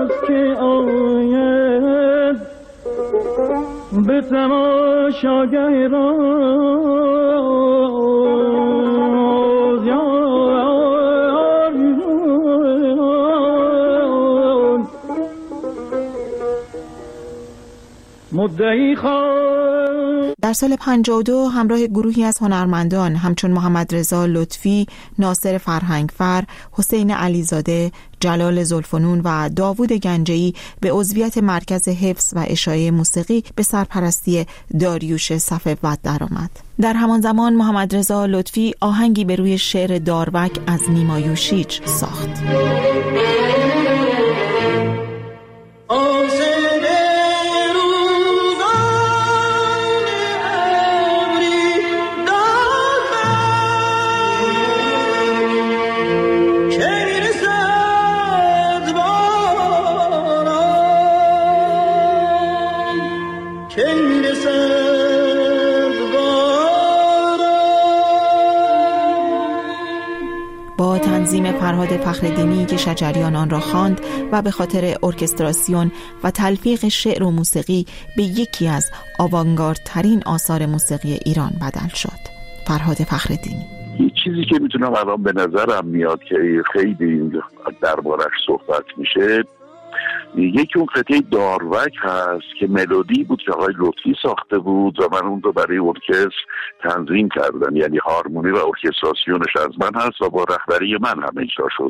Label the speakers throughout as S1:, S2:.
S1: است که آید به تماشاگه
S2: در سال 52 همراه گروهی از هنرمندان همچون محمد رضا لطفی، ناصر فرهنگفر، حسین علیزاده، جلال زلفنون و داوود گنجه‌ای به عضویت مرکز حفظ و اشاعه موسیقی به سرپرستی داریوش صفوت درآمد. در همان زمان محمد رضا لطفی آهنگی به روی شعر داروک از نیما یوشیج ساخت. با تنظیم فرهاد فخرالدینی که شجریان آن را خواند و به خاطر ارکستراسیون و تلفیق شعر و موسیقی به یکی از آوانگاردترین آثار موسیقی ایران بدل شد. فرهاد فخرالدینی:
S3: یه چیزی که میتونم الان به نظرم میاد که خیلی دربارش صحبت میشه، یکی اون قطعه داروک هست که ملودی بود که آقای لطفی ساخته بود و من اون رو برای ارکستر تنظیم کردم، یعنی هارمونی و ارکستراسیونش از من هست و با رهبری من هم اجرا شد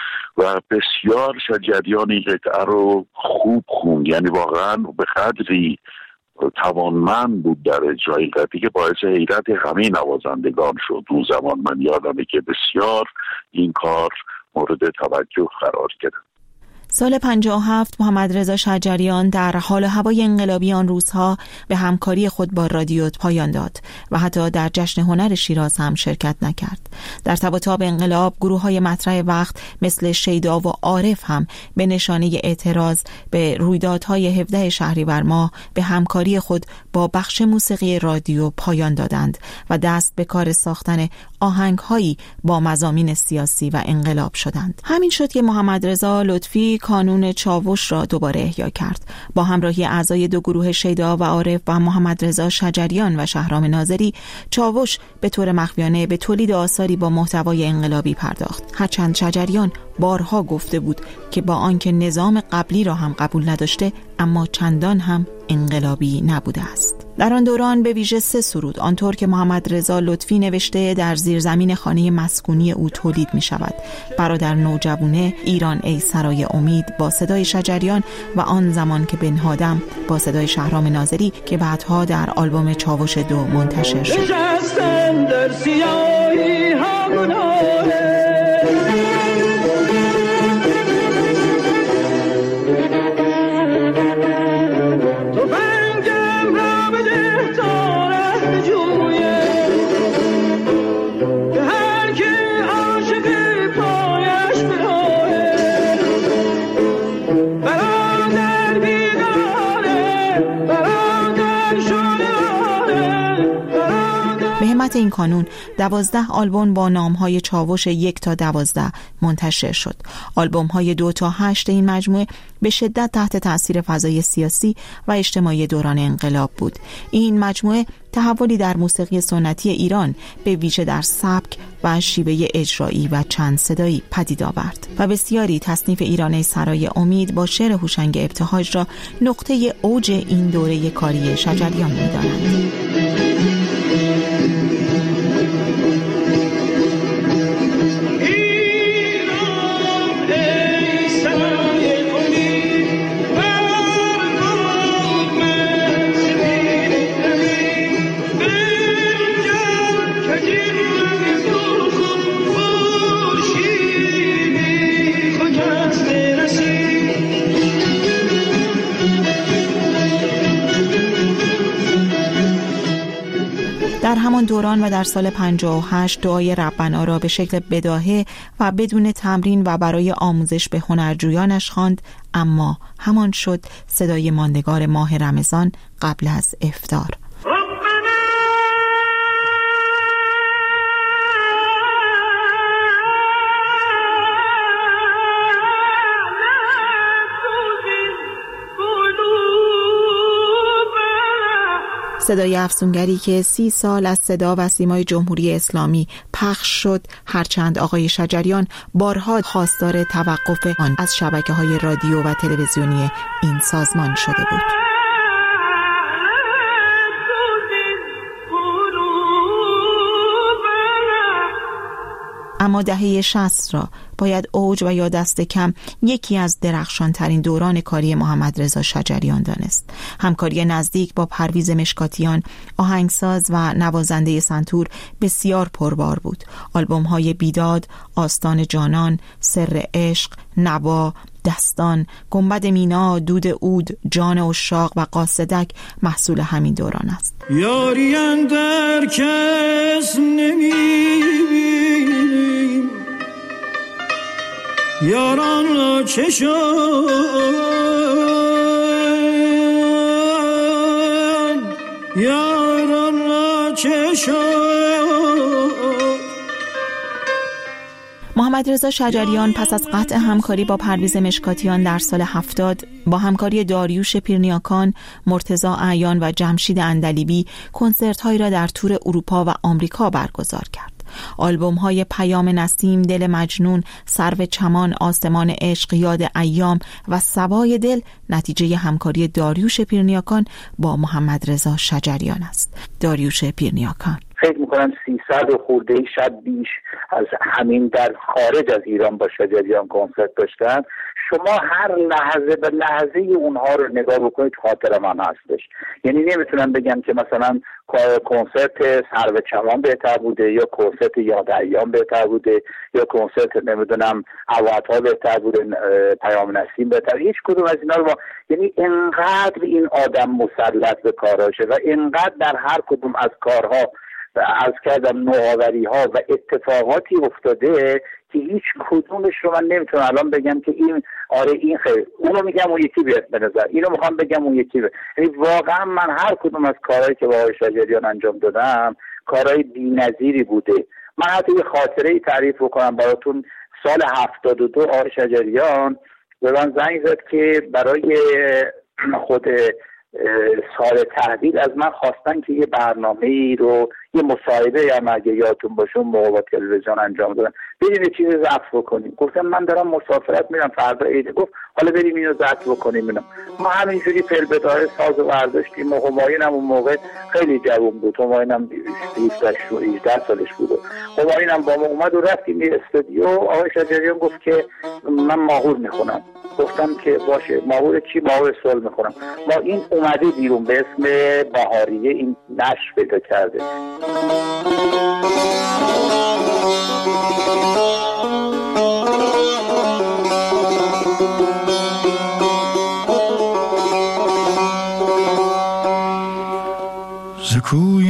S3: و بسیار شجریان این قطعه رو خوب خوند، یعنی واقعا به قدری توانمند بود در اجرای قطعه که باعث حیرت همه نوازندگان شد. اون زمان من یادمه که بسیار این کار مورد توجه قرار گرفت.
S2: سال 57 محمد رضا شجریان در حال و هوای انقلابی آن روزها به همکاری خود با رادیو پایان داد و حتی در جشن هنر شیراز هم شرکت نکرد. در تب و تاب انقلاب گروه‌های مطرح وقت مثل شیدا و عارف هم به نشانه اعتراض به رویدادهای 17 شهریور ماه به همکاری خود با بخش موسیقی رادیو پایان دادند و دست به کار ساختن آهنگ‌هایی با مضامین سیاسی و انقلاب شدند. همین شد که محمد رضا لطفی کانون چاوش را دوباره احیا کرد. با همراهی اعضای دو گروه شیدا و عارف و محمد رضا شجریان و شهرام ناظری، چاوش به طور مخفیانه به تولید آثاری با محتوای انقلابی پرداخت. هرچند شجریان بارها گفته بود که با آنکه نظام قبلی را هم قبول نداشته، اما چندان هم انقلابی نبوده است. در آن دوران به ویژه 3 سرود آنطور که محمد رضا لطفی نوشته در زیرزمین خانه مسکونی او تولید می شود. برادر نوجوانه، ایران ای سرای امید با صدای شجریان و آن زمان که بنهادم با صدای شهرام ناظری که بعدها در آلبوم چاوش 2 منتشر شد. این کانون 12 آلبوم با نام‌های چاوش 1 تا 12 منتشر شد. آلبوم‌های 2 تا 8 این مجموعه به شدت تحت تأثیر فضای سیاسی و اجتماعی دوران انقلاب بود. این مجموعه تحولی در موسیقی سنتی ایران به ویژه در سبک و شیوه اجرایی و چند صدایی پدید آورد و بسیاری تصنیف ایران ای سرای امید با شعر هوشنگ ابتهاج را نقطه اوج این دوره کاری شجریان می‌دانند. در همان دوران و در سال 58 دعای ربنا را به شکل بداهه و بدون تمرین و برای آموزش به هنرجویانش خواند، اما همان شد صدای ماندگار ماه رمضان قبل از افطار. صدای افسونگری که 30 سال از صدا و سیمای جمهوری اسلامی پخش شد، هرچند آقای شجریان بارها خواستار توقف آن از شبکه‌های رادیو و تلویزیونی این سازمان شده بود. اما دهه 60 را باید اوج و یا دست کم یکی از درخشان ترین دوران کاری محمد رضا شجریان دانست. همکاری نزدیک با پرویز مشکاتیان، آهنگساز و نوازنده سنتور، بسیار پربار بود. آلبوم های بیداد، آستان جانان، سر عشق، نوا، دستان، گنبد مینا، دود عود، جان عشاق و قاصدک محصول همین دوران است.
S1: یاری اندر کس نمی‌بینیم، یاران را چه شد، یاران را چه شد.
S2: محمد رضا شجریان پس از قطع همکاری با پرویز مشکاتیان در سال 70 با همکاری داریوش پیرنیاکان، مرتضی اعیان و جمشید عندلیبی کنسرت‌هایی را در تور اروپا و آمریکا برگزار کرد. آلبوم‌های پیام نسیم، دل مجنون، سرو چمان، آسمان عشق، یاد ایام و صبای دل نتیجه همکاری داریوش پیرنیاکان با محمد رضا شجریان است. داریوش پیرنیاکان:
S4: فکر میکنم 300 و خورده شب بیش از همین در خارج از ایران با شجریان کنسرت داشتن. شما هر لحظه به لحظه اونها رو نگاه بکنید خاطر من هستش. یعنی نمیتونم بگم که مثلا کنسرت سرو چمان بهتر بوده یا کنسرت یاد ایام بهتر بوده یا کنسرت نمیدونم عوض‌ها بهتر بوده، پیام نسیم بهتر. هیچ کدوم از اینا رو یعنی انقدر این آدم مسلط به کاراشه و انقدر در هر کدوم از کارها از کردم نوآوری ها و اتفاقاتی افتاده که هیچ کدومش رو من نمیتونم الان بگم که این آره این خیلی، اونو میگم اون یکی بیاد به نظر، اینو میخوام بگم اون یکی بیاد. یعنی واقعا من هر کدوم از کارهایی که با آقای شجریان انجام دادم کارهای بی‌نظیری بوده. من حتی یه خاطره ای تعریف بکنم براتون. سال 72 آقای شجریان به من زنگ زد که برای خود سال تحویل از من خواستن که یه برنامه‌ای رو، یه مصاحبه هم اگه یادتون باشه موقع با تلویزیون انجام دادن، بریم یه چیزی ضبط بکنیم. گفتم من دارم مسافرت میرم فردا عید. گفت حالا بریم اینو ضبط بکنیم. ما همینجوری فلبدای ساز و برداشتیم. همایون هم اون موقع خیلی جوان بود، همایون هم 18 سالش بود. همایون هم با ما اومد و رفتیم یه استودیو. آقای شجریان گفت که من ماهور میخونم. گفتم که باشه. ماهور چی؟ ماهور سول میخونم. ما این اومده بیرون به اسم بهاریه، این نشر پیدا کرده.
S1: زکوی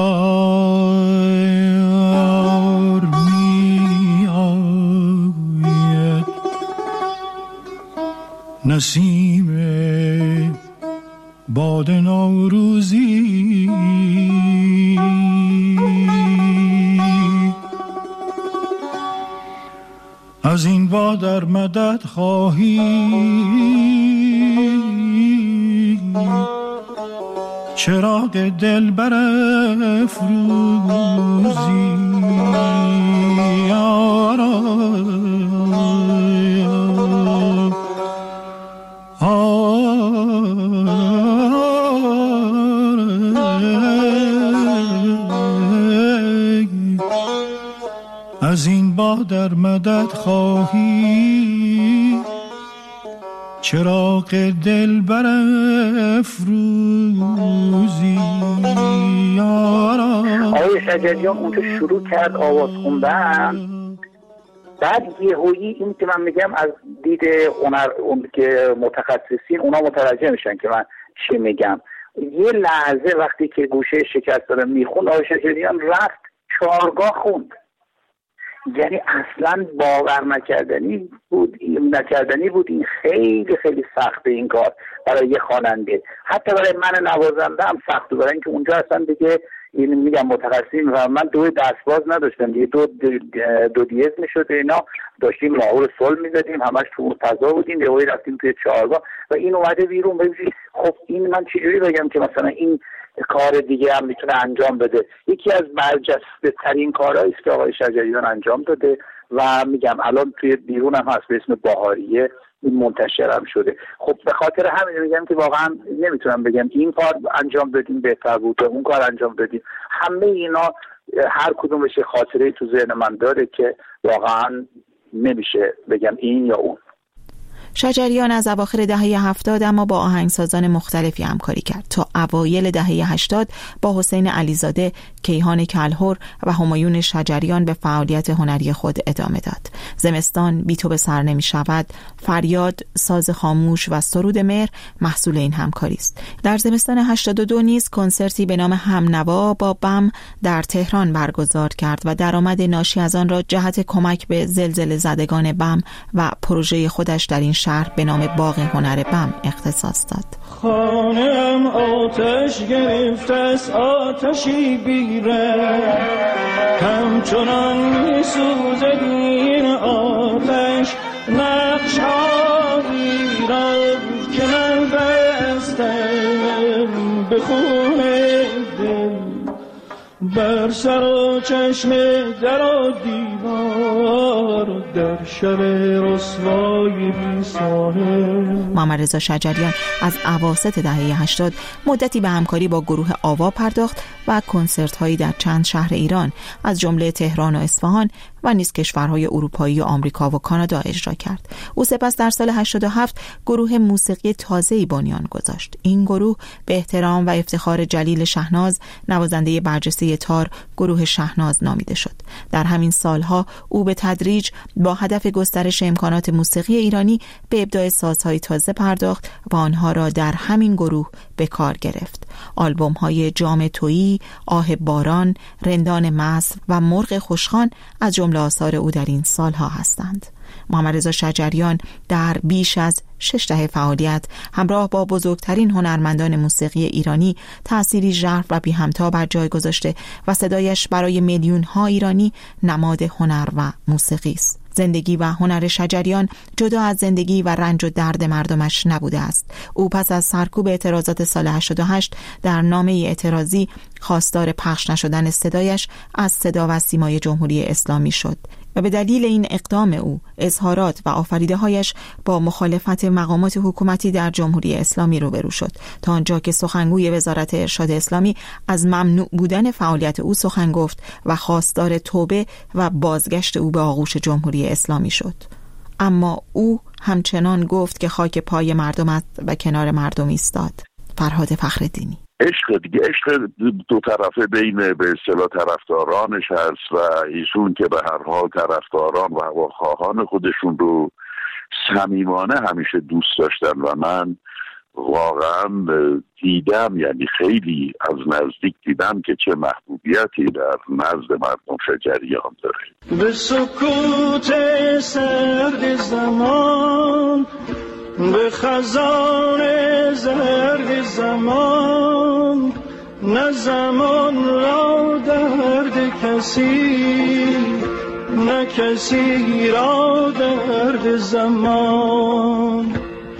S1: یار می آید نسیم باد نوروزی، از این باد در مدد خواهی چراغ دل برافروزی. از این باد در مدد خواهی چراغ دل برافروزی.
S4: آقای شجریان اونجا شروع کرد آواز خوندن. بعد یهویی این که من میگم از دید اون که متخصصین اونا متوجه میشن که من چی میگم. یه لحظه وقتی که گوشه شکست داره میخوند، آقای شجریان رفت چهارگاه خوند. یعنی اصلا باور نکردنی بود. این خیلی خیلی سخته این کار برای یه خواننده، حتی برای من نوازنده هم سخته، برای اینکه اونجا اصلا دیگه این میگم متخصصین و من دو دستباز نداشتم دیگه، دو دیز میشد اینا، داشتیم ماهور سول میزدیم، همش تو مرتضی بودیم، یهو رفتیم توی چهارگاه و این اومده بیرون. خب این من چجوری بگم که مثلا این کار دیگه هم میتونه انجام بده. یکی از برجسته ترین کارهایی است که آقای شجریان انجام داده و میگم الان توی بیرون هم هست به اسم باهاریه، این منتشر هم شده. خب به خاطر همین میگم که واقعا نمیتونم بگم این کار انجام بدیم بهتر بود، اون کار انجام بدیم. همه اینا هر کدومش خاطره تو ذهن من داره که واقعا نمیشه بگم این یا اون.
S2: شجریان از اواخر دهه 70 اما با آهنگسازان مختلفی همکاری کرد تا اوایل دهه 80 با حسین علیزاده، کیهان کلهر و همایون شجریان به فعالیت هنری خود ادامه داد. زمستان، بی تو به سر نمی شود، فریاد، ساز خاموش و سرود مهر محصول این همکاری است. در زمستان 82 نیز کنسرتی به نام همنوا با بم در تهران برگزار کرد و درآمد ناشی از آن را جهت کمک به زلزله زدگان بم و پروژه خودش در این شهر به نام باغ هنر بم اختصاص داد.
S1: خانم آتش گرفت از آتشی بیره، همچنان می‌سوزد این آتش نقش هایی را که من بستم به خون دل، بر سر و چشم در و دیوار در شب رسوای بی ساحل.
S2: محمد رضا شجریان از اواسط دهه 80 مدتی به همکاری با گروه آوا پرداخت و کنسرت هایی در چند شهر ایران از جمله تهران و اصفهان و نیز کشورهای اروپایی و آمریکا و کانادا اجرا کرد. او سپس در سال 87 گروه موسیقی تازه‌ای بنیان گذاشت. این گروه به احترام و افتخار جلیل شهناز، نوازنده برجسته تار، گروه شهناز نامیده شد. در همین سالها او به تدریج با هدف گسترش امکانات موسیقی ایرانی به ابداع سازهای تازه پرداخت و آنها را در همین گروه به کار گرفت. آلبوم‌های جام تویی، آه باران، رندان مست و مرغ خوشخوان از جمله آثار او در این سالها هستند. محمد رضا شجریان در بیش از 6 دهه فعالیت همراه با بزرگترین هنرمندان موسیقی ایرانی تأثیری ژرف و بی همتا بر جای گذاشته و صدایش برای میلیون‌ها ایرانی نماد هنر و موسیقی است. زندگی و هنر شجریان جدا از زندگی و رنج و درد مردمش نبوده است. او پس از سرکوب اعتراضات سال 88 در نامه اعتراضی خواستار پخش نشدن صدایش از صدا و سیمای جمهوری اسلامی شد و به دلیل این اقدام او اظهارات و آفریده‌هایش با مخالفت مقامات حکومتی در جمهوری اسلامی روبرو شد، تا آنجا که سخنگوی وزارت ارشاد اسلامی از ممنوع بودن فعالیت او سخن گفت و خواستار توبه و بازگشت او به آغوش جمهوری اسلامی شد. اما او همچنان گفت که خاک پای مردم است و کنار مردم ایستاد. فرهاد فخرالدینی.
S3: عشق دیگه، عشق دو طرفه بین به اصطلاح طرفدارانش هست و ایشون که به هر حال طرفداران و هواخواهان خودشون رو صمیمانه همیشه دوست داشتن و من واقعا دیدم، یعنی خیلی از نزدیک دیدم که چه محبوبیتی در نزد مردم شجریان داره.
S1: به سکوت سرد زمان، به خزان زرد زمان، نه زمان را درد کسی، نه کسی را درد زمان.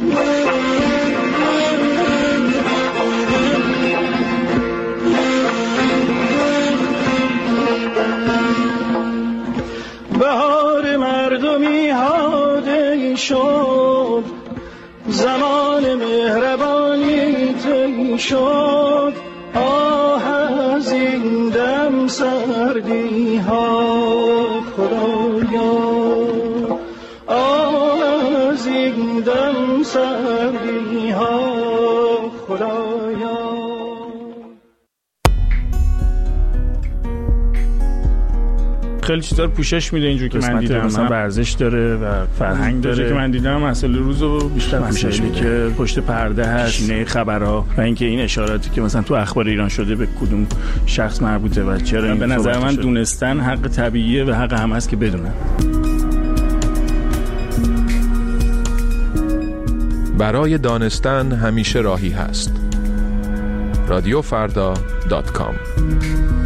S1: بهار مردمی هاده شد، زمان مهربانی طی شد. آه از این دم سردی ها خدایا، آه از این دم سردی ها خدایا.
S5: خیلی چیزا رو پوشش میده اینجوری که من دیدم، مثلا ورزش داره و فرهنگ داره که من دیدم. مسئله روزو بیشتر پوشش میده که پشت پرده هست، شینه خبرها و اینکه این اشاراتی که مثلا تو اخبار ایران شده به کدوم شخص مربوطه و چرا این به نظر من دونستن حق طبیعیه و حق هم هست که بدونن.
S6: برای دانستن همیشه راهی هست. رادیوفردا.com